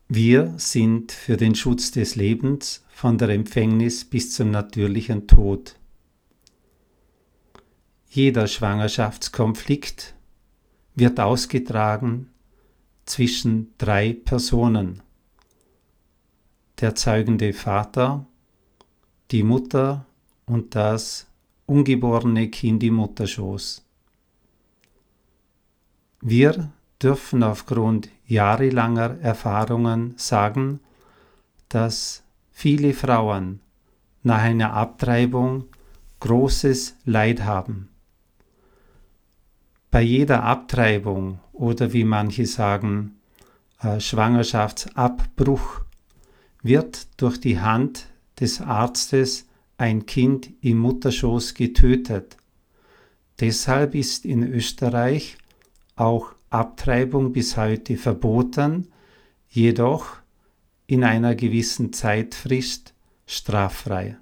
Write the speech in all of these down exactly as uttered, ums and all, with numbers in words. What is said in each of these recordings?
Wir sind für den Schutz des Lebens von der Empfängnis bis zum natürlichen Tod. Jeder Schwangerschaftskonflikt wird ausgetragen zwischen drei Personen: der zeugende Vater, die Mutter und das ungeborene Kind im Mutterschoß. Wir dürfen aufgrund jahrelanger Erfahrungen sagen, dass viele Frauen nach einer Abtreibung großes Leid haben. Bei jeder Abtreibung oder wie manche sagen, äh, Schwangerschaftsabbruch wird durch die Hand des Arztes ein Kind im Mutterschoß getötet. Deshalb ist in Österreich auch Abtreibung bis heute verboten, jedoch in einer gewissen Zeitfrist straffrei.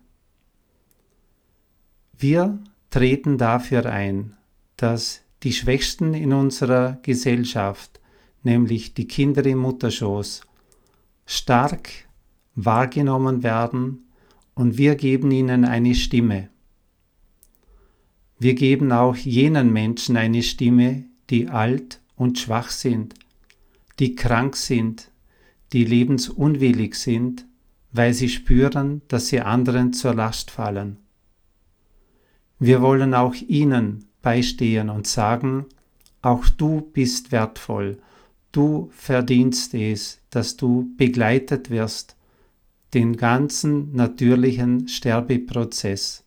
Wir treten dafür ein, dass die Schwächsten in unserer Gesellschaft, nämlich die Kinder im Mutterschoß, stark wahrgenommen werden und wir geben ihnen eine Stimme. Wir geben auch jenen Menschen eine Stimme, die alt und schwach sind, die krank sind, die lebensunwillig sind, weil sie spüren, dass sie anderen zur Last fallen. Wir wollen auch ihnen beistehen und sagen, auch du bist wertvoll, du verdienst es, dass du begleitet wirst, den ganzen natürlichen Sterbeprozess.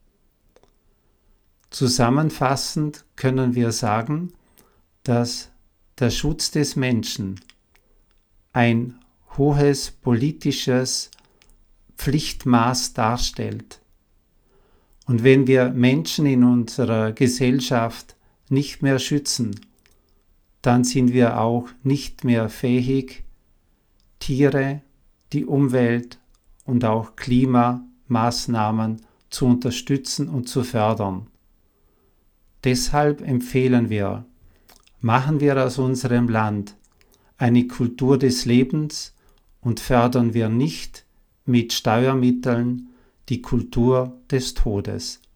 Zusammenfassend können wir sagen, dass der Schutz des Menschen ein hohes politisches Pflichtmaß darstellt. Und wenn wir Menschen in unserer Gesellschaft nicht mehr schützen, dann sind wir auch nicht mehr fähig, Tiere, die Umwelt und auch Klimamaßnahmen zu unterstützen und zu fördern. Deshalb empfehlen wir, machen wir aus unserem Land eine Kultur des Lebens und fördern wir nicht mit Steuermitteln die Kultur des Todes.